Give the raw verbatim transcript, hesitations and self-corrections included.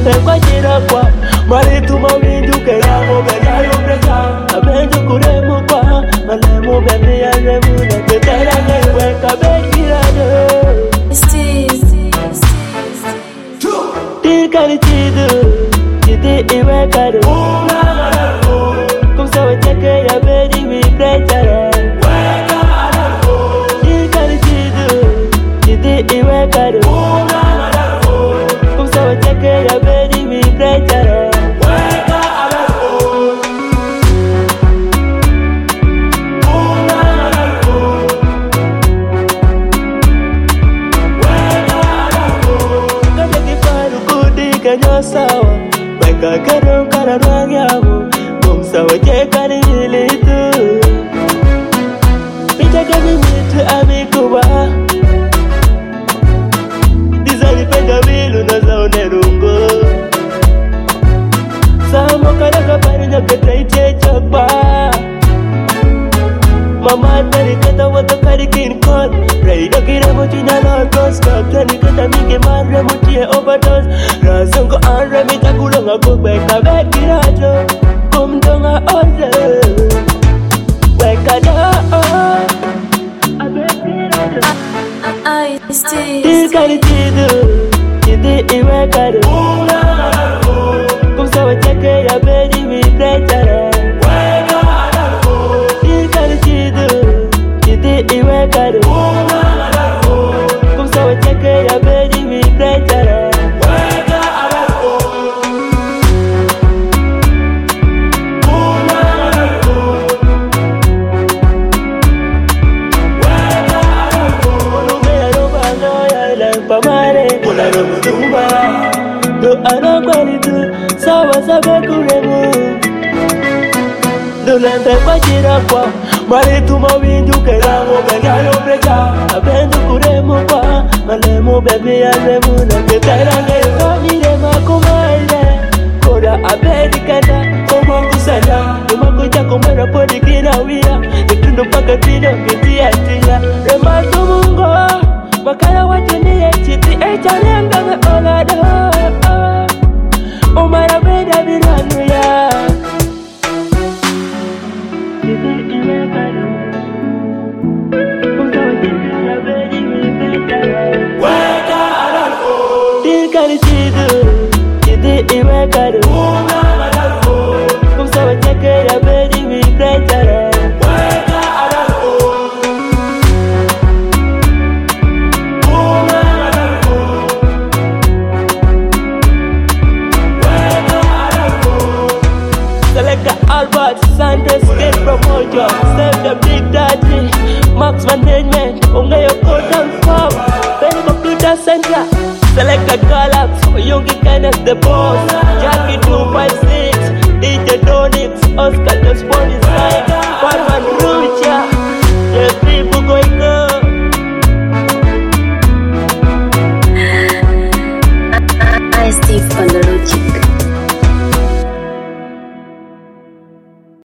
Dulante kwa jira kwa Maritu mawindu keramo Benayo brecha Abendu kuremu kwa Malemu bemi ya remu Na tetera ngewe kabekirado Tikari chidu Chidi iwe kado Kumsawa cheke ya bedi mi brechara Tikari chidu Chidi iwe kado Kumsawa cheke ya bedi mi brechara Sawa, weka karo kara rangi yabo, kumsawa cheka ni militu. Pichaka ni mitu amikuba, dizani penga milu na zaone rungo. Samo kara kapari nyakata ite chakba. Mama nari kata wata kari kin kon. Raida kira mochi na lagos, kaptani kata mingi marre mochi e overdose. Razongo anre mi takulonga kubeka bekirajo kumdonga oze weka da abekirajo Tikari chidu chidi iwe kado kumsawa cheke ya bedi mi brechara Tikari chidu chidi iwe kado kumsawa cheke ya bedi mi brechara Do anakwalitu sawa sabe kuremu Dulante kwa jira kwa Maritu mawindu keramo Benayo brecha Abendu kuremu kwa Malemu bemi ya remu Na ketera ngewa mirema kumaile Koda abedi kanda Komo kusana Numa kuja kumera podi kina wia Nitundu paka pino miti atia Rema tumungo Makaya wajuni chiti echa lenga me olado Umara beda biranu ya Chiti iwe kado Kumsawa chiti ya bedi mi betara Weka adalfo Tikari chidu Chiti iwe kado Kumsawa cheke ya bedi mi betara Albert Sanders, Game Promoter, Save the Big Daddy, Max Management, Ungayo Code and Farm, Penny Computer Center, Select a Galax, Yogi Kenneth the Boss, Jackie two five six, D J Donix, Oscar the Spawn Design,